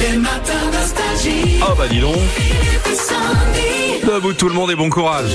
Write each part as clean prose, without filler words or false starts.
Les matins nostalgie. Oh bah dis donc. Philippe et Sandy. Debout tout le monde et bon courage.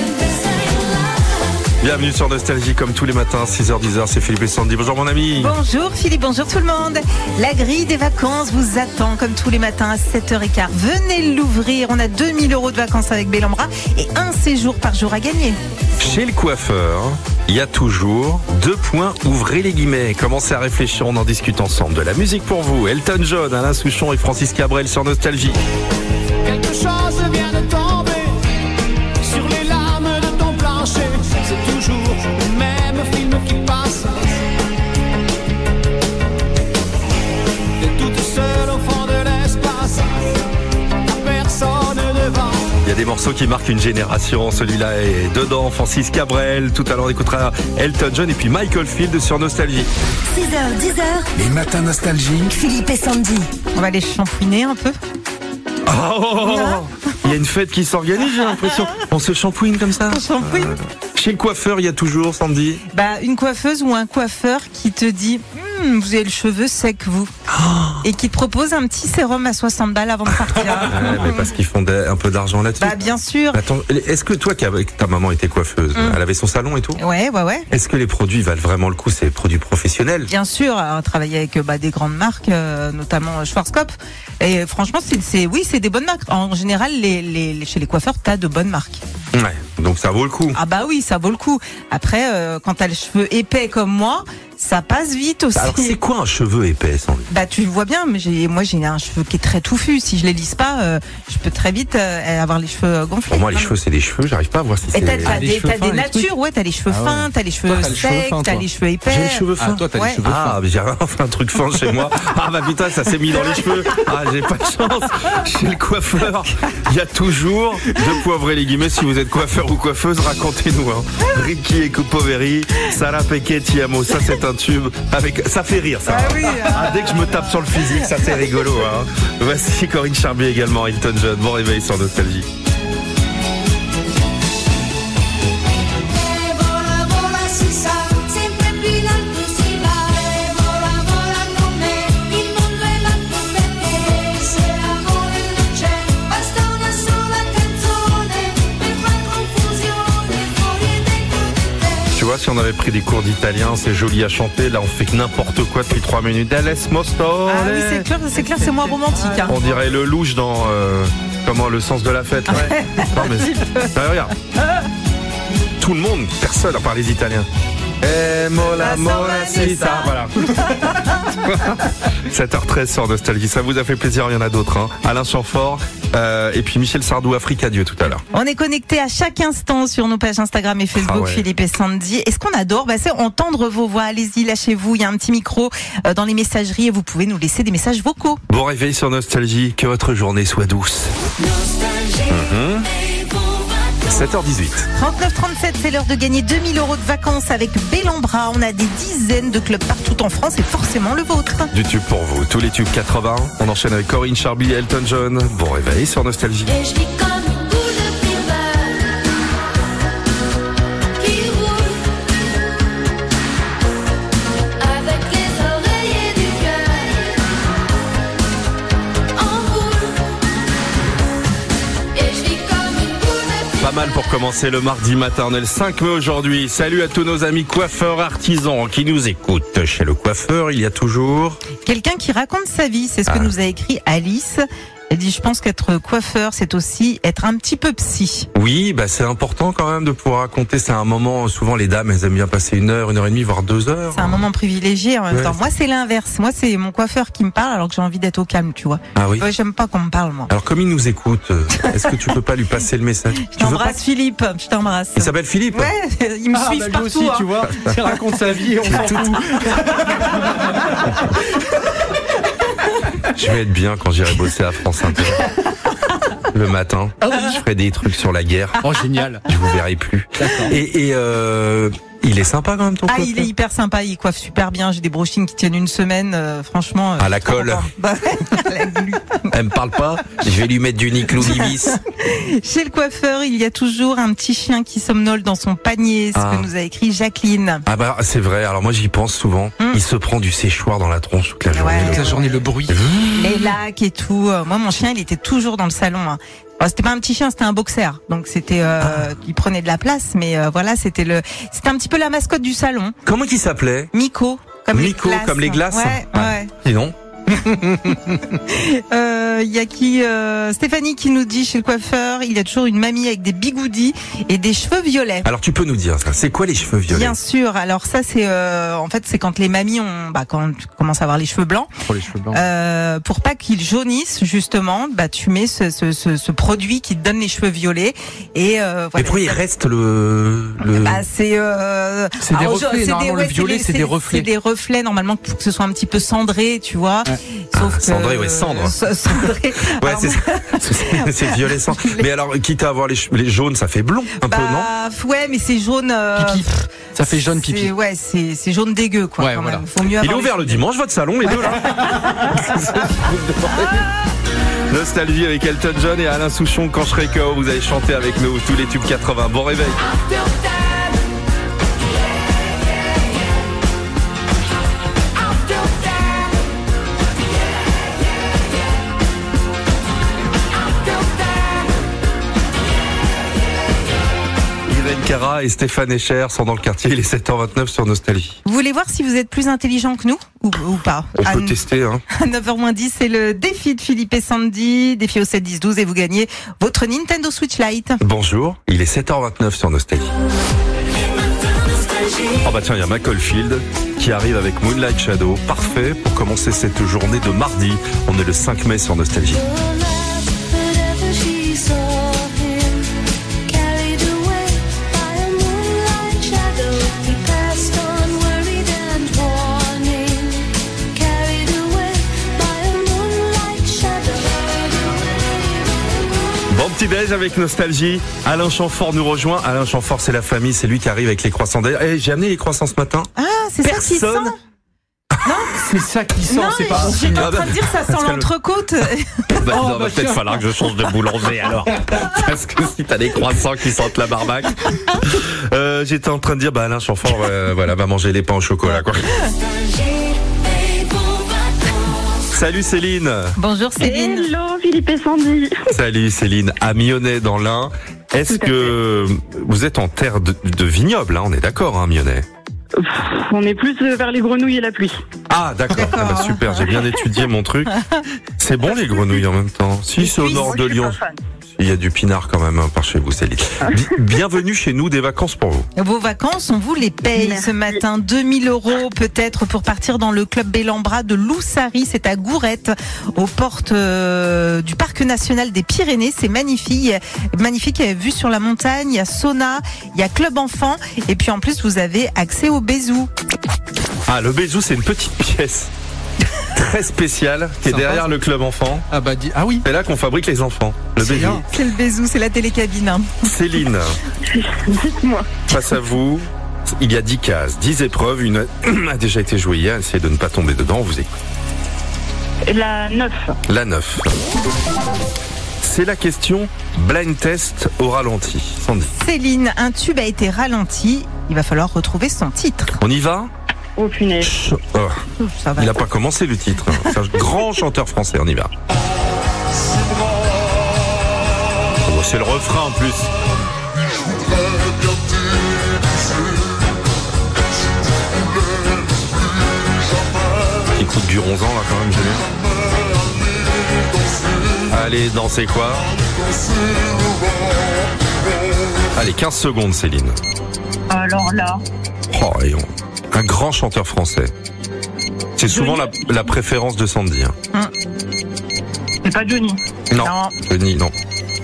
Bienvenue sur Nostalgie comme tous les matins, 6h-10h, c'est Philippe et Sandy. Bonjour mon ami. Bonjour Philippe, bonjour tout le monde. La grille des vacances vous attend comme tous les matins à 7h15. Venez l'ouvrir, on a 2000 € de vacances avec Bellambra et un séjour par jour à gagner. Chez le coiffeur, il y a toujours 2 points, ouvrez les guillemets. Commencez à réfléchir, on en discute ensemble. De la musique pour vous, Elton John, Alain Souchon et Francis Cabrel sur Nostalgie. Quelque chose vient de tomber sur les lames de ton plancher. C'est toujours le même film qui passe. T'es toute seule au fond de l'espace. T'as personne devant. Il y a des morceaux qui marquent une génération, celui-là est dedans, Francis Cabrel. Tout à l'heure on écoutera Elton John et puis Michael Field sur Nostalgie. 6h, 10h, Les matins nostalgie. Philippe et Sandy. On va les shampouiner un peu. Oh, il y a une fête qui s'organise, j'ai l'impression. On se shampouine comme ça. On shampouine. Chez le coiffeur, il y a toujours, Sandy. Une coiffeuse ou un coiffeur qui te dit vous avez le cheveu sec vous et qui te propose un petit sérum à 60 balles avant de partir. Ouais, mais parce qu'ils font un peu d'argent là-dessus. Bien sûr. Attends, est-ce que toi, ta maman était coiffeuse, elle avait son salon et tout? Ouais. Est-ce que les produits valent vraiment le coup? C'est des produits professionnels? Bien sûr, on a travaillé avec des grandes marques, notamment Schwarzkopf. Et franchement, c'est des bonnes marques. En général, chez les coiffeurs, t'as de bonnes marques. Ouais, donc ça vaut le coup. Ah bah oui, ça vaut le coup. Après, quand t'as les cheveux épais comme moi, ça passe vite aussi. Alors c'est quoi un cheveu épais, Sandy? Tu le vois bien, mais moi j'ai un cheveu qui est très touffu. Si je les lisse pas, je peux très vite avoir les cheveux gonflés. Pour moi, les cheveux, c'est des cheveux. J'arrive pas à voir si c'est. Et t'as des natures, ouais. T'as les cheveux fins, t'as les cheveux secs, t'as les cheveux épais. J'ai les cheveux fins. Toi, t'as les cheveux fins. Ah, mais j'ai enfin un truc fin chez moi. Ah bah putain, ça s'est mis dans les cheveux. Ah, j'ai pas de chance. Chez le coiffeur, il y a toujours 2 poivrés les guillemets. Si vous êtes coiffeur ou coiffeuse, racontez-nous. Ricky et Poveri, Sarah Pequet, Tiamo, ça c'est un tube. Ça fait rire ça. Dès que je me tape sur le physique, ça c'est rigolo. Voici Corinne Charbier également, Elton John. Bon réveil sur Nostalgie. Tu vois, si on avait pris des cours d'italien, c'est joli à chanter. Là, on fait que n'importe quoi depuis 3 minutes. Laisse-moi Ah oui, c'est clair, c'est moins romantique. On dirait le louche dans le sens de la fête. Là. Non, mais regarde. Tout le monde, personne à part les Italiens. Mola, c'est ça. Voilà. 7h13 sur Nostalgie. Ça vous a fait plaisir, il y en a d'autres. Alain Chamfort et puis Michel Sardou, Africa Dieu tout à l'heure. On est connecté à chaque instant sur nos pages Instagram et Facebook, Philippe et Sandy. Et ce qu'on adore, c'est entendre vos voix. Allez-y, lâchez-vous. Il y a un petit micro dans les messageries et vous pouvez nous laisser des messages vocaux. Bon réveil sur Nostalgie. Que votre journée soit douce. Nostalgie. 7h18. 39-37, c'est l'heure de gagner 2000 € de vacances avec Bellambra. On a des dizaines de clubs partout en France et forcément le vôtre. Du tube pour vous, tous les tubes 80. On enchaîne avec Corinne Charbier et Elton John. Bon réveil sur Nostalgie. Et je vis comme une boule de fever qui roule avec les oreillers du cœur en boule. Et je vis comme une boule de fever. Pas mal pour commencer le mardi matin. On est le 5 mai aujourd'hui. Salut à tous nos amis coiffeurs artisans qui nous écoutent. Chez le coiffeur, il y a toujours Quelqu'un qui raconte sa vie, c'est ce que nous a écrit Alice. Elle dit, je pense qu'être coiffeur, c'est aussi être un petit peu psy. Oui, c'est important quand même de pouvoir raconter. C'est un moment, souvent les dames, elles aiment bien passer 1 heure, 1h30, voire 2 heures. C'est un moment privilégié en même temps. Moi, c'est l'inverse. Moi, c'est mon coiffeur qui me parle alors que j'ai envie d'être au calme, tu vois. Ah oui. J'aime pas qu'on me parle, moi. Alors comme il nous écoute, est-ce que tu peux pas lui passer le message? Je t'embrasse, Philippe. Je t'embrasse. Il s'appelle Philippe? Ouais, il me suit lui partout. aussi, tu vois. Il raconte sa vie, on s'en fout. Je vais être bien quand j'irai bosser à France Inter. Le matin, je ferai des trucs sur la guerre. Oh, génial. Je vous verrai plus. D'accord. Et Il est sympa quand même ton coiffeur. Il est hyper sympa, il coiffe super bien. J'ai des brochines qui tiennent une semaine, franchement. À la colle. Bah, à la glu. Elle me parle pas. Je vais lui mettre du Niclou-Nivis. Chez le coiffeur, il y a toujours un petit chien qui somnole dans son panier, ce que nous a écrit Jacqueline. Ah bah c'est vrai. Alors moi j'y pense souvent. Il se prend du séchoir dans la tronche toute la journée. Ouais. Toute la journée, le bruit. Les lacs et tout. Moi, mon chien, il était toujours dans le salon. Hein. Bon, c'était pas un petit chien, c'était un boxer. Donc c'était, il prenait de la place, mais voilà, c'était un petit peu la mascotte du salon. Comment il s'appelait? Miko, Miko, comme les glaces. Ouais. Sinon. Il y a qui Stéphanie qui nous dit chez le coiffeur, il y a toujours une mamie avec des bigoudis et des cheveux violets. Alors tu peux nous dire ça, c'est quoi les cheveux violets? Bien sûr, alors ça c'est en fait c'est quand les mamies quand tu commences à avoir les cheveux blancs. Pour les cheveux blancs. Pour pas qu'ils jaunissent justement, tu mets ce produit qui te donne les cheveux violets et voilà. Mais pourquoi il reste c'est des reflets, normalement le violet c'est des reflets. C'est des reflets normalement pour que ce soit un petit peu cendré, tu vois. Ouais. Sauf que cendré, ouais, cendre. Cendré. Ouais, Alors, c'est violet cendre. Mais alors, quitte à avoir les jaunes, ça fait blond un peu, non? Ouais, mais c'est jaune. Pipi. Ça fait jaune pipi. Ouais, c'est jaune dégueu, quoi. Ouais, quand voilà. même. Faut mieux Il est avoir ouvert les le dimanche, votre salon, les deux là. Nostalgie avec Elton John et Alain Souchon. Quand je serai KO, vous allez chanter avec nous tous les tubes 80. Bon réveil. Cara et Stéphane Echer sont dans le quartier, il est 7h29 sur Nostalgie. Vous voulez voir si vous êtes plus intelligent que nous ou pas? On peut tester, hein. À 9h10, c'est le défi de Philippe et Sandy, défi au 7-10-12 et vous gagnez votre Nintendo Switch Lite. Bonjour, il est 7h29 sur Nostalgie. Oh bah tiens, il y a Macclesfield qui arrive avec Moonlight Shadow, parfait pour commencer cette journée de mardi. On est le 5 mai sur Nostalgie. Bon petit déj avec Nostalgie. Alain Chamfort nous rejoint. Alain Chamfort, c'est la famille, c'est lui qui arrive avec les croissants. D'ailleurs, j'ai amené les croissants ce matin. Ah, c'est ça qui sent. C'est ça qui sent, Non, c'est pas bon j'étais signe. en train de dire ça sent l'entrecôte. Il va peut-être falloir que je change de boulanger alors. Parce que si t'as des croissants qui sentent la barbaque. J'étais en train de dire, Alain Chamfort, va manger les pains au chocolat, quoi. Salut Céline. Bonjour Céline. Hello Philippe et Sandy. Salut Céline, à Mionnay dans l'Ain. Est-ce que vous êtes en terre de vignoble, hein, on est d'accord, hein, Mionnay? On est plus vers les grenouilles et la pluie. Ah d'accord, super, j'ai bien étudié mon truc. C'est bon les grenouilles en même temps. Si c'est au nord de Lyon. Il y a du pinard quand même par chez vous, Céline. Bienvenue chez nous, des vacances pour vous. Vos vacances, on vous les paye. Merci. Ce matin. 2000 € peut-être pour partir dans le club Bellambra de Loussari. C'est à Gourette, aux portes du parc national des Pyrénées. C'est magnifique. Magnifique, vue sur la montagne. Il y a sauna, il y a club enfant. Et puis en plus, vous avez accès au Bézou. Ah, le Bézou, c'est une petite pièce très spéciale qui est Sympa, derrière ça. le club enfant. Ah oui. C'est là qu'on fabrique les enfants. Le C'est Bézou. bien. C'est le Bézou, c'est la télécabine. Hein. Céline, Dites-moi. face à vous, il y a 10 cases, 10 épreuves. Une a déjà été jouée hier. Essayez de ne pas tomber dedans. On vous écoute. La 9. La 9. C'est la question blind test au ralenti. Sandy. Céline, un tube a été ralenti. Il va falloir retrouver son titre. On y va? Oh punaise. Oh, Ça va. il n'a pas commencé le titre. C'est un grand chanteur français. On y va. Oh, c'est le refrain en plus. Petit coup de Duronzan là quand même, j'ai vu. Allez, dansez quoi? Allez, 15 secondes Céline. Alors là. Oh, et un grand chanteur français. C'est souvent la préférence de Sandy. Hein. C'est pas Johnny. Non, Non. Johnny, non.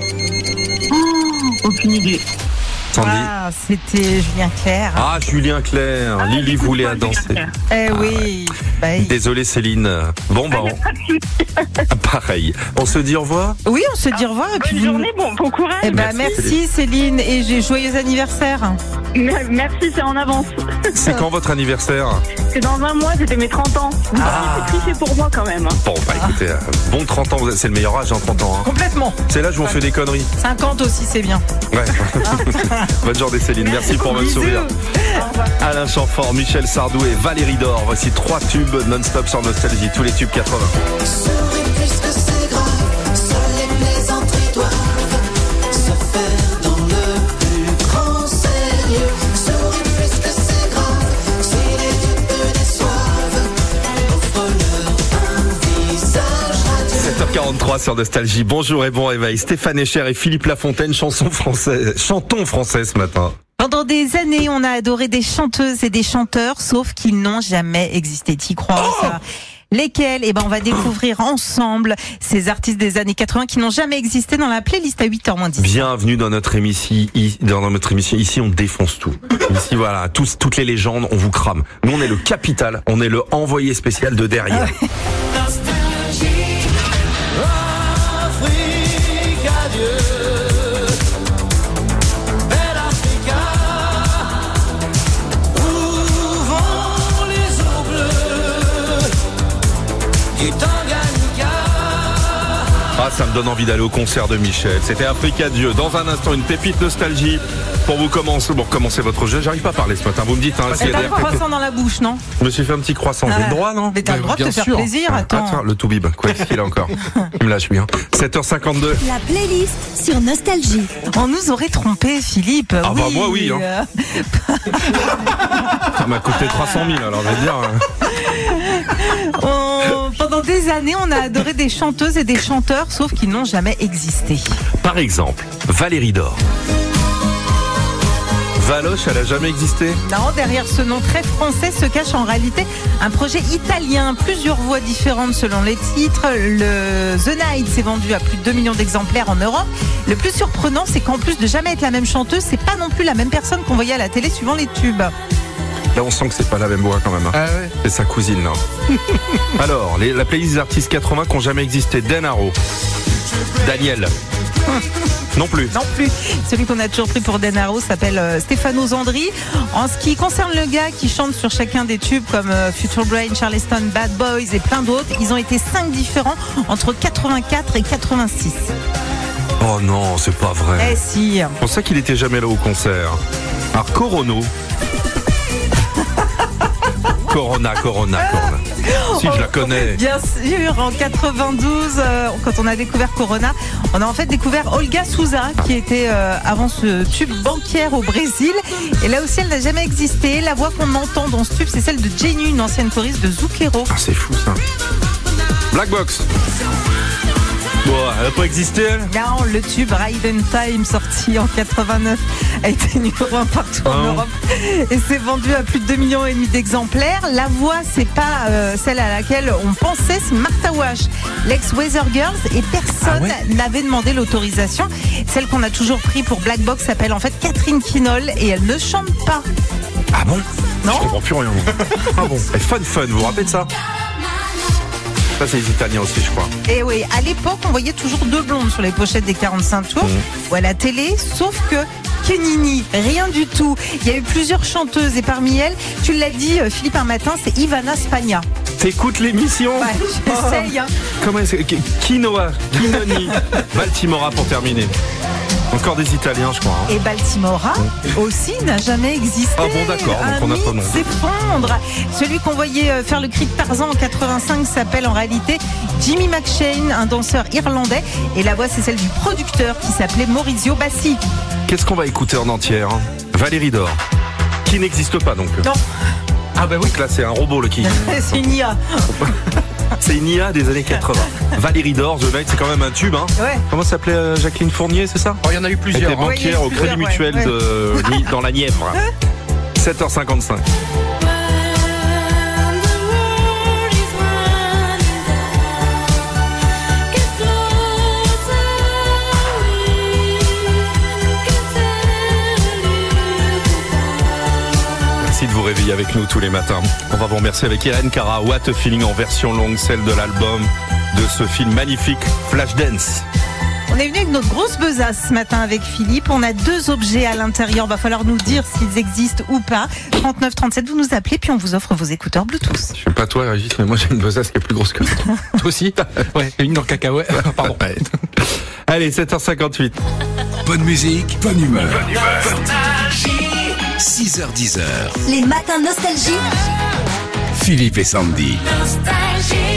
Aucune idée. Sandy. Ah, c'était Julien Clerc. Ah, Julien Clerc. Lily voulait à danser. Oui. Bah, Désolé Céline. Bon, pareil. On se dit au revoir? oui, on se dit au revoir. Et puis Bonne journée, bon courage. Eh ben, merci Céline et j'ai joyeux anniversaire. Merci, c'est en avance. C'est quand votre anniversaire? C'est dans un mois, c'était mes 30 ans. Vous avez triché pour moi quand même. Bon, bah écoutez, bon 30 ans, c'est le meilleur âge, 30 ans. Hein. Complètement. C'est l'âge où on fait des conneries. 50 aussi, c'est bien. Ouais. Bonne journée Céline, merci pour votre Bisous. sourire. Alain Chamfort, Michel Sardou et Valérie Dor. Voici 3 tubes non-stop sur Nostalgie, tous les tubes 80. Sur Nostalgie. Bonjour et bon réveil. Stéphane Echer et Philippe Lafontaine, chantons français ce matin. Pendant des années, on a adoré des chanteuses et des chanteurs, sauf qu'ils n'ont jamais existé. T'y crois, ça? Lesquels? Eh ben, on va découvrir ensemble ces artistes des années 80 qui n'ont jamais existé dans la playlist à 8h-10. Bienvenue dans notre émission. Ici, on défonce tout. Ici, voilà, toutes les légendes, on vous crame. Nous, on est le capital, on est le envoyé spécial de derrière. Ah, ça me donne envie d'aller au concert de Michel. C'était Africa Dieu. Dans un instant, une pépite nostalgie pour vous commencer votre jeu. J'arrive pas à parler ce matin. Vous me dites, hein, T'as pas de croissant dans la bouche, non? Je me suis fait un petit croissant. J'ai le droit, non? Mais t'as le droit de te faire plaisir, attends. Attends, le Toubib. Quoi est-ce qu'il a encore? Il me lâche bien. 7h52. La playlist sur Nostalgie. On nous aurait trompé, Philippe. Ah bah moi oui. Hein. Ça m'a coûté 300 000, alors je vais dire. Pendant des années, on a adoré des chanteuses et des chanteurs, sauf qu'ils n'ont jamais existé. Par exemple, Valérie Dor. Valoche, elle a jamais existé? Non, derrière ce nom très français se cache en réalité un projet italien. Plusieurs voix différentes selon les titres. Le The Night s'est vendu à plus de 2 millions d'exemplaires en Europe. Le plus surprenant, c'est qu'en plus de jamais être la même chanteuse, c'est pas non plus la même personne qu'on voyait à la télé suivant les tubes. Là, on sent que c'est pas la même voix quand même. Hein. Ah ouais. C'est sa cousine, là. Alors, la playlist des artistes 80 qui n'ont jamais existé. Denaro. Daniel. Non plus. Non plus. Celui qu'on a toujours pris pour Denaro s'appelle Stefano Zandri. En ce qui concerne le gars qui chante sur chacun des tubes comme Future Brain, Charleston, Bad Boys et plein d'autres, ils ont été 5 différents entre 84 et 86. Oh non, c'est pas vrai. Eh si. C'est pour ça qu'il était jamais là au concert. Alors, Corono. Corona. Si, je la connais. Bien sûr, en 92, quand on a découvert Corona, on a en fait découvert Olga Souza, qui était avant ce tube bancaire au Brésil. Et là aussi, elle n'a jamais existé. La voix qu'on entend dans ce tube, c'est celle de Jenny, une ancienne choriste de Zucchero. Ah, c'est fou ça. Black Box. Bon, elle n'a pas existé, elle? Non, le tube Ride in Time, sorti en 89, a été numéro 1 partout en Europe et s'est vendu à plus de 2,5 millions d'exemplaires. La voix, c'est pas celle à laquelle on pensait, c'est Martha Wash, l'ex-Weather Girls, et personne n'avait demandé l'autorisation. Celle qu'on a toujours pris pour Black Box s'appelle en fait Catherine Quinol et elle ne chante pas. Ah bon? Non. Je comprends plus rien. Ah bon? Et Fun, vous vous rappelez de ça? Ça, c'est les Italiens aussi, je crois. Et oui, à l'époque, on voyait toujours 2 blondes sur les pochettes des 45 tours ou à la télé, sauf que Kenini, rien du tout. Il y a eu plusieurs chanteuses et parmi elles, tu l'as dit, Philippe, un matin, c'est Ivana Spagna. T'écoutes l'émission? Ouais, j'essaye. Hein. Comment est-ce que... Quinoni, Baltimora pour terminer. Encore des Italiens, je crois. Hein. Et Baltimora aussi n'a jamais existé. Ah bon, d'accord, donc on n'a pas de nom. S'effondre. Celui qu'on voyait faire le cri de Tarzan en 85 s'appelle en réalité Jimmy McShane, un danseur irlandais. Et la voix, c'est celle du producteur qui s'appelait Maurizio Bassi. Qu'est-ce qu'on va écouter en entière? Valérie Dor, qui n'existe pas donc. Non. Ah bah oui, là c'est un robot le qui. C'est une IA. C'est une IA des années 80. Valérie Dor, The Night, c'est quand même un tube, hein. Ouais. Comment s'appelait Jacqueline Fournier, c'est ça? Oh, il y en a eu plusieurs. Elle était banquière au Crédit Mutuel dans la Nièvre. 7h55. Merci de vous réveiller avec nous tous les matins. On va vous remercier avec Irène Cara, What a Feeling en version longue, celle de l'album de ce film magnifique Flashdance. On est venu avec notre grosse besace ce matin avec Philippe. On a 2 objets à l'intérieur. Va falloir nous dire s'ils existent ou pas. 39 37, vous nous appelez, puis on vous offre vos écouteurs Bluetooth. Je sais pas toi, Régis, mais moi j'ai une besace qui est plus grosse que toi. Toi aussi? Ouais, une dans le cacahuète. Pardon. Ouais. Allez, 7h58. Bonne musique, bonne humeur. 6h-10h. Les matins Nostalgie. Philippe et Sandy. Nostalgie.